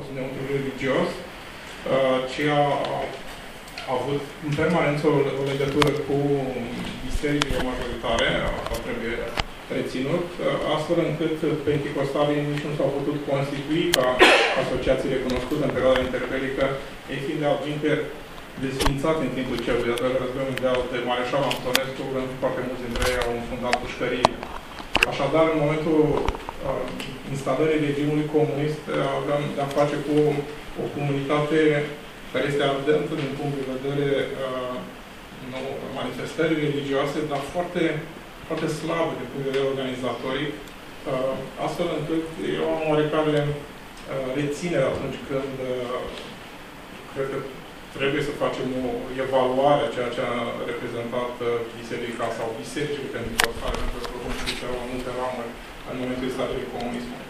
neutru religios, ci a avut în permanență o legătură cu bisericile majoritare, asta trebuie reținut, astfel încât penticostalii nici nu s-au putut constitui ca asociații recunoscute în perioada interbelică, ei fiind de altminte desfințate în timpul celui de-al doilea război mondial de Mareșal Antonescu, pentru că foarte mulți dintre ei au înfundat pușcării. Așadar, în momentul instalării regimului comunist, aveam de-a face cu o comunitate care este ardentă din punct de vedere manifestării religioase, dar foarte, foarte slabă din punct de vedere organizatoric, astfel încât eu am oarecare reținere atunci când cred că trebuie să facem o evaluare a ceea ce a reprezentat biserica sau bisericile penticostale, pentru că vom ști multe ramuri în momentul instalării comunismului.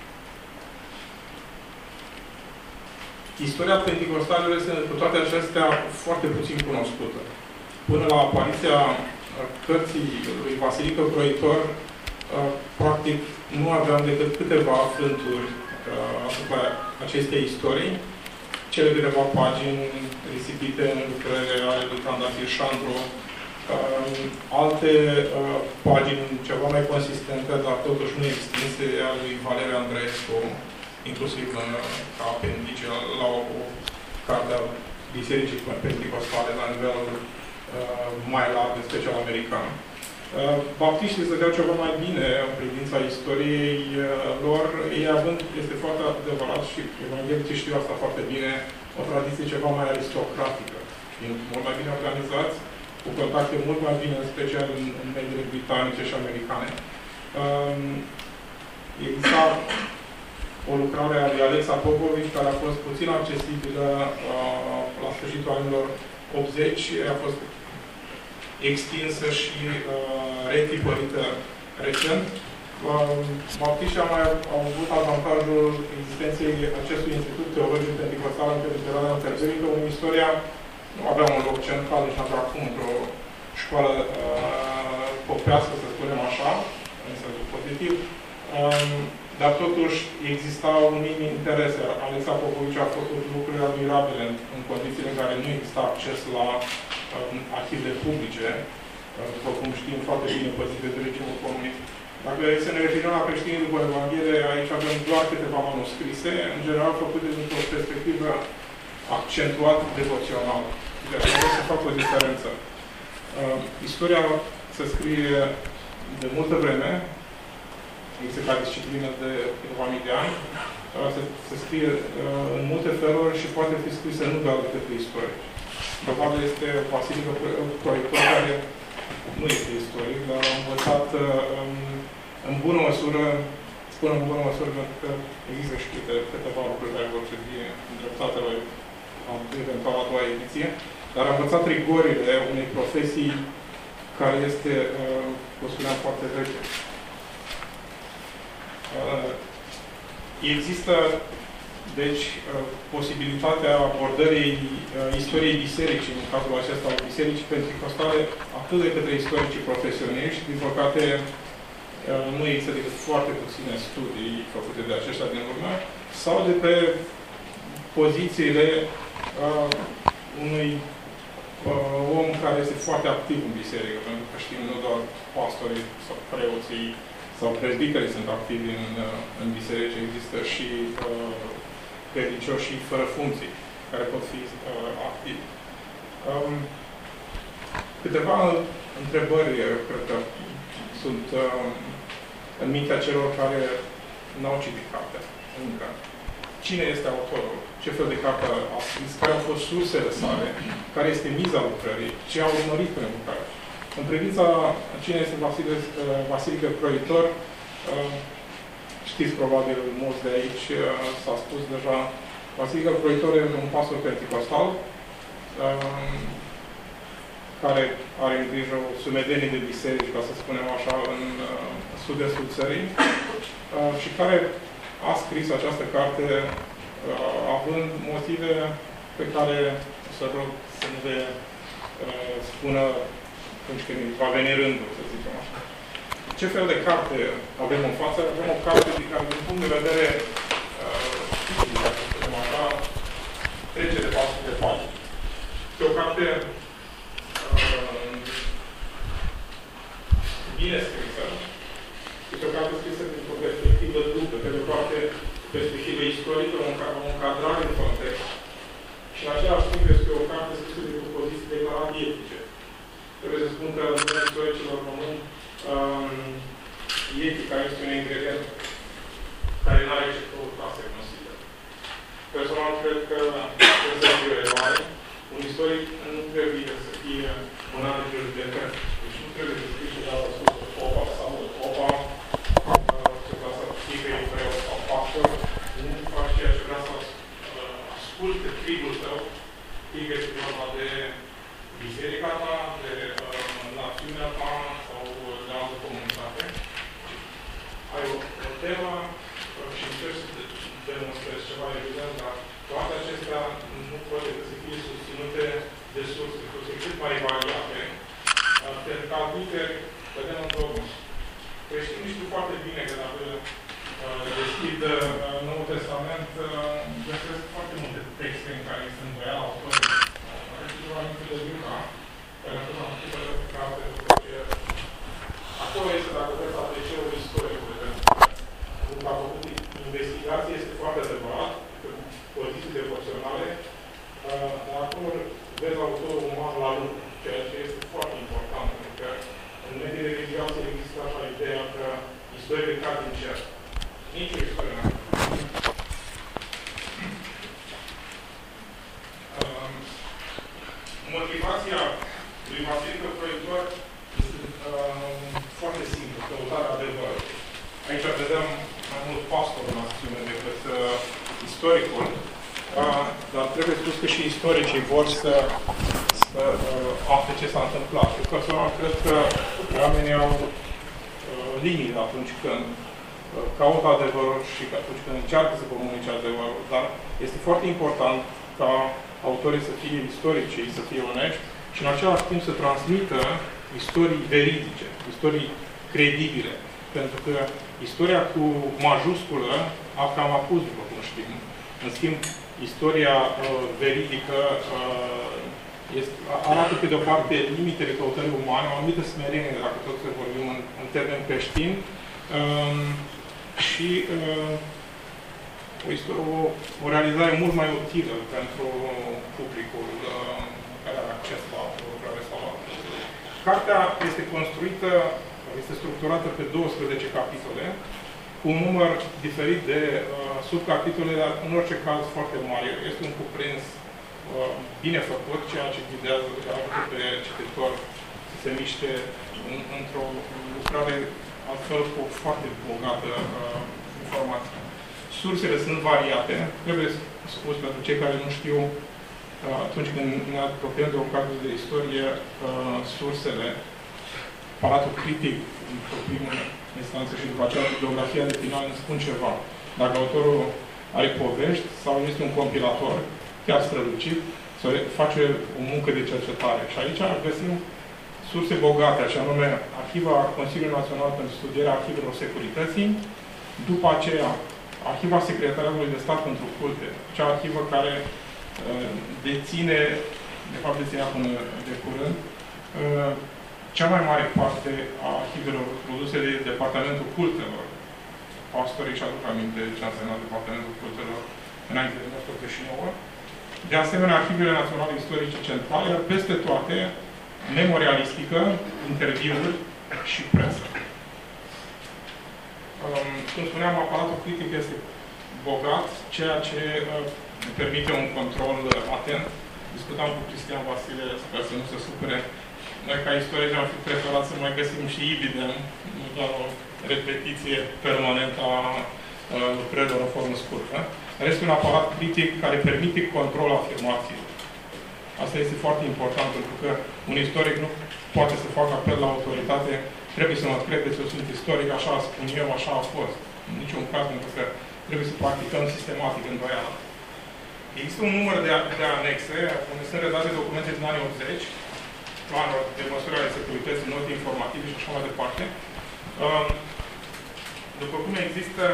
Istoria penticostalelor este, cu toate acestea, foarte puțin cunoscută. Până la apariția cărții lui Vasilică Croitor, practic, nu aveam decât câteva frânturi asupra acestei istorii, cele câteva pagini risipite în lucrările ale lui Trandafir Șandru, alte pagini ceva mai consistente, dar totuși nu extinse, ale lui Valeriu Andreescu, inclusiv ca apendice la o carte a bisericii penticostale la nivelul mai larg, în special american. Baptiștii stăteau ceva mai bine în privința istoriei lor, ei având, este foarte adevărat și evanghelicii știu asta foarte bine, o tradiție ceva mai aristocratică, fiind mult mai bine organizați, cu contacte mult mai bine, în special în mediile britanice și americane. Exista o lucrare a lui Alexa Popovici, care a fost puțin accesibilă la sfârșitul anilor 80, a fost extinsă și retipărită recent. Baptiștii au avut avantajul existenței acestui Institut Teologic Penticostal în perioada interbelică, unde istoria nu avea un loc central, nici nu acum într-o școală popească, să spunem așa, în sensul pozitiv, dar totuși existau minimi interese. Alexa Popovici a făcut lucruri admirabile în condițiile în care nu exista acces la arhive publice, după cum știm foarte bine păzite de regimul comunist. Dacă să ne referim la creștinii după Evanghelie, aici avem doar câteva manuscrise, în general făcute dintr-o perspectivă accentuat devoțională. Deci trebuie să fac o diferență. Istoria se scrie de multă vreme, există ca disciplină de câteva mii de ani, se scrie în multe feluri și poate fi scrisă nu doar de către istorici. Probabil este Vasilică Croitor, care nu este istoric, dar a învățat în bună măsură, spun în bună măsură, pentru că există și câteva lucruri care vor fi îndreptate la eventual a doua ediție, dar a învățat rigorile unei profesii care este, cum spuneam, foarte veche. Există, deci, posibilitatea abordării istoriei bisericii, în cazul acesta al bisericii penticostale, atât de către istoricii profesioniști, din păcate nu există decât foarte puține studii făcute de aceștia din urmă, sau de pe pozițiile unui om care este foarte activ în biserică, pentru că știm, nu doar pastorii sau preoții sau prezbiterii sunt activi în biserică, există și credincioși fără funcții, care pot fi activi. Câteva întrebări, cred că, sunt în mintea celor care n-au citit cartea încă. Cine este autorul? Ce fel de carte a scris? Care au fost sursele sale? Care este miza lucrării? Ce a urmărit prin lucrare? În privința cine este Vasilică Croitor, știți probabil mulți de aici, s-a spus deja, Vasilică Croitor este un pastor penticostal care are în grijă o sumedenie de biserici, ca să spunem așa, în sud-estul țării și care a scris această carte având motive pe care să rog să nu le spună atunci când va veni rândul, să zicem așa. Ce fel de carte avem în față? Avem o carte din punct de vedere foarte bine scrisă. Este o carte scrisă dintr-o perspectivă dublă, pe de o parte perspectivă istorică, o încadrare în context. Și în același timp este o carte scrisă dintr-o poziție declarat etice. Trebuie să spun că în lumea istoricilor români, etica este un ingredient care nu are ce căuta, se consideră. Personal, cred că trebuie să fie o eroare. Un istoric nu trebuie să fie un an de judecători. Deci nu trebuie să fie ceva sus de popa sau de popa, ceva să fie că e preot sau pastor. Nu faci ceea ce vrea să asculte tribul tău, fie că este vorba de biserica ta, de națiunea ta sau de altă comunitate. Ai o temă și încerci să demonstrezi ceva evident, dar toate acestea nu pot decât să fie susținute de surse cât mai variate. Pentru că admiteri, vedem în dogmă. Creștinii știu foarte bine că dacă deschid Noul Testament, găsesc foarte multe texte în care sunt îndoială autorii. Are ceva aminte de Luca, care atunci am făcut această carte, acolo este, dacă vreți, ATC-ul istoricului. Când a făcut investigație, este foarte adevărat, pe poziții devoționale, dar acolo vezi autorul uman la lucru, ceea ce este foarte important, pentru că în mediile religioase există așa ideea că istoriile cad din cer. Nici o istorie n-a. Motivația lui Vasilică Proiector este foarte simplă, căutarea adevărului. Aici vedem mai mult pastorul în acțiune decât istoricul, dar trebuie spus că și istoricii vor să afle ce s-a întâmplat. Eu personal cred că oamenii au limite atunci când caută adevărul și atunci când încearcă să comunice adevărul, dar este foarte important ca autorii să fie istorici, să fie onești și în același timp să transmită istorii veridice, istorii credibile. Pentru că istoria cu majusculă a cam apus, după cum știm. În schimb, istoria veridică arată pe de o parte limitele căutării umane, o anumită smerenie, dacă tot să vorbim în termen creștin, și o realizare mult mai utilă pentru publicul care are acces la lucrare sau la. Cartea este construită, este structurată pe 12 capitole, cu un număr diferit de subcapitole, dar în orice caz foarte mare. Este un cuprins bine făcut, ceea ce ghidează pe cititor să se miște într-o lucrare altfel cu o foarte bogată informație. Sursele sunt variate. Trebuie spus pentru cei care nu știu, atunci când ne apropiem de o carte de istorie, sursele, aparatul critic, într-o primă instanță și după aceea bibliografia de final ne spun ceva. Dacă autorul are povești sau este un compilator, chiar strălucit, să face o muncă de cercetare. Și aici găsim surse bogate, așa nume Arhiva Consiliului Național pentru Studierea Arhivelor Securității, după aceea Arhiva Secretariatului de Stat pentru Culte, cea arhivă care deține, de fapt deținea până de curând, cea mai mare parte a arhivelor produse de Departamentul Cultelor. Pastorii își aduc aminte ce a însemnat Departamentul Cultelor înainte de 1989. De asemenea, Arhivele Naționale Istorice Centrale, iar peste toate, memorialistică, interviuri și presă. Cum spuneam, aparatul critic este bogat, ceea ce permite un control atent. Discutam cu Cristian Vasile, sper să nu se supere. Noi, ca istorici, am fi preferat să mai găsim și evident, nu doar o repetiție permanentă a lucrărilor în formă scurtă. Este un aparat critic care permite control afirmației. Asta este foarte important, pentru că un istoric nu poate să facă apel la autoritate. Trebuie să mă credeți, eu sunt istoric, așa spun eu, așa a fost. În niciun caz, pentru că trebuie să practicăm sistematic îndoiala. Există un număr de anexe, unde sunt redate documente din anii 80, planuri de măsuri ale securității, note informative și așa mai departe. După cum există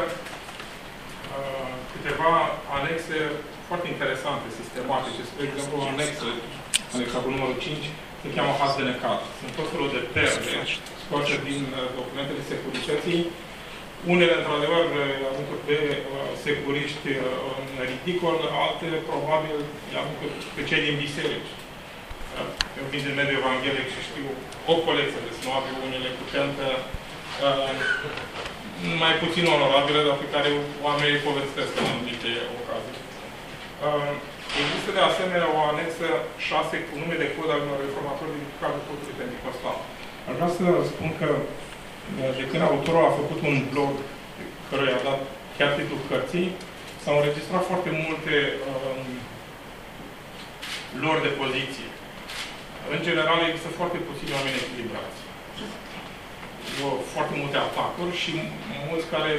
câteva anexe foarte interesante, sistematice, spre exemplu, o anexă anexa cu numărul 5, se cheamă haz de necaz. Sunt tot felul de terme scoase din documentele securității. Unele, într-adevăr, aruncă pe securiști în ridicol, alte, probabil, aruncă pe cei din biserici. Eu vin din mediul evanghelic și știu o colecție de snoabe, unele cu tentă mai puțin onorabile, dar pe care oamenii povestesc în anumite ocazii. Există de asemenea o anexă 6 cu nume de cod al unor reformatori din cadrul cultului pentecostal. Aș vrea să spun că de când autorul a făcut un blog căruia a dat chiar titlul cărții, s-au înregistrat foarte multe lor de poziție. În general, există foarte puțini oameni echilibrați. Foarte multe atacuri și mulți care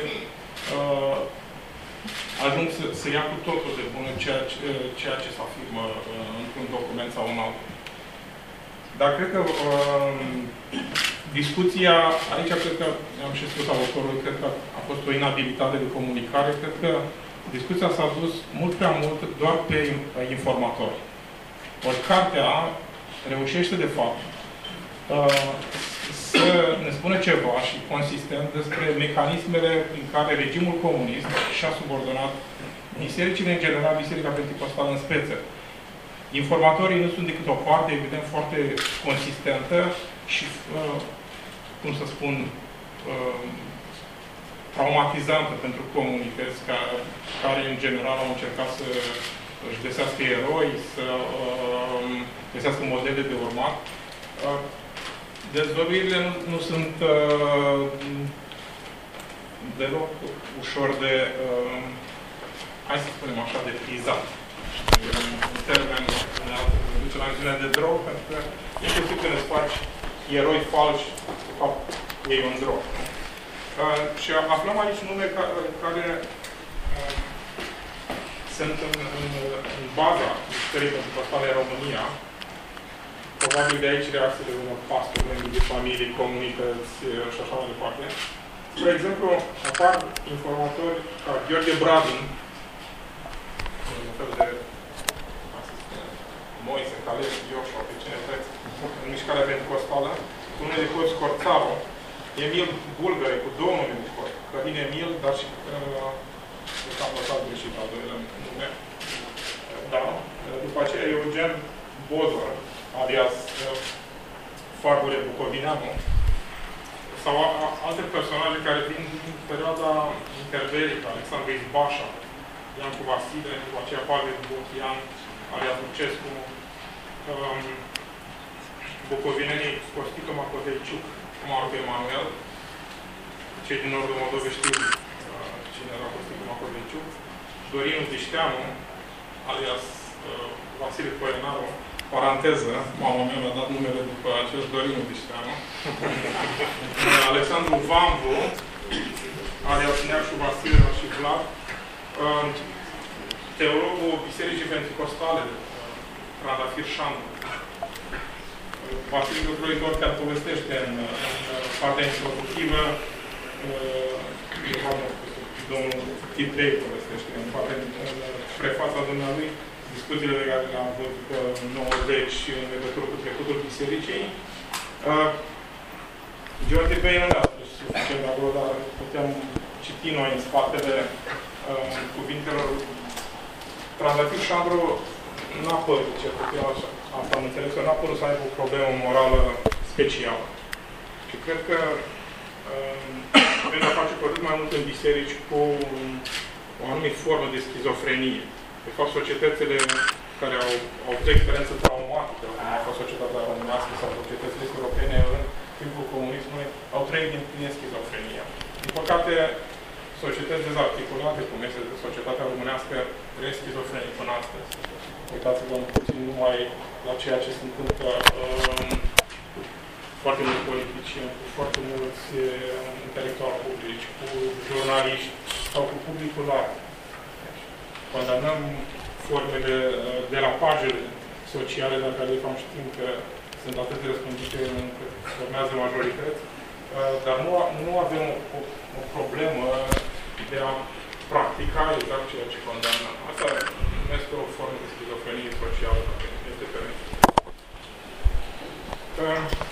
ajung să ia cu totul de bună ceea ce se afirmă într-un document sau în altul. Dar cred că discuția, aici cred că, am și spus autorul, cred că a fost o inabilitate de comunicare, cred că discuția s-a dus mult prea mult doar pe informatori. Ori cartea reușește, de fapt, să ne spună ceva și consistent despre mecanismele în care regimul comunist și-a subordonat bisericile, în general, Biserica Pentecostală în speță. Informatorii nu sunt decât o parte, evident, foarte consistentă și, cum să spun, traumatizantă pentru comunități care, în general, au încercat să își găsească eroi, să găsească modele de urmat. Dezvăluirile nu sunt deloc ușor de, hai să spunem așa, de prizat. În termen, în duce la acțiunea de drog, pentru că inclusiv când îți faci eroi falși, de fapt, iei un drog. Și aflăm aici nume care sunt în baza Biserică Pentecostală în România. Probabil de aici reacțiile unor pastori, membri de familii, comunități și așa mai departe. Spre exemplu, apar informatori ca Gheorghe Bradin, un fel de Moise, Caleb, Ioșua, pe cine vreți, în mișcarea pentecostală, cu nume de cod Scorțaro, Emil Bulgare, cu două nume de cod, Călin Emil, dar și am lăsat greșit al doilea nume. Da. După aceea Eugen Bodor, alias Fagure Bucovineanu, sau alte personaje care vin din perioada interbelică, Alexandru Izbașa, Iancu Vasile, după aceea Pavel Bochian, alias Lucescu, bucovinenii Costitu Macoveciuc, Marco Emanuel, cei din nordul Moldovei știu cine era Costitu Macoveciuc, Dorinu Dișteanu, alias Vasile Poenaru, paranteză, mama mea mi-a dat numele după acest Dorinu Dișteanu, Alexandru Vamvu, alias Neacșu Vasile și Vlad, teologul Bisericii Pentecostale, Trandafir Șandru. Vasile Lucruitor chiar povestește în partea introductivă, domnul Titrei povestește în prefața dumnealui, discuțiile de care le-am avut în 90 în legătură cu trecutul Bisericii. George Bain nu a spus suficient de acolo, dar putem citi noi în spatele cuvintelor. Trandafir Șandru n-a părut, cel puțin așa, asta am înțeles, că n-a părut să aibă o problemă morală specială. Și cred că trebuie a face cu atât mai mult în biserici cu o anumită formă de schizofrenie. De fapt, societățile care au avut experiență traumatică, cum a fost societatea românească sau societățile europene în timpul comunismului, au trăit din schizofrenia. Din păcate, societăți dezarticulate, cum este societatea românească, trăiesc schizofrenii până astăzi. Uitați-vă puțin numai la ceea ce se întâmplă foarte mulți politicieni, cu foarte mulți intelectuali publici, cu jurnaliști sau cu publicul larg. Condamnăm formele de la pagele sociale, dar care de fapt știm că sunt atât de răspândite încât formează majorități, dar nu avem o problemă de a practica exact ceea ce condamnăm. Asta numesc o formă de schizofrenie socială, dacă este permis. că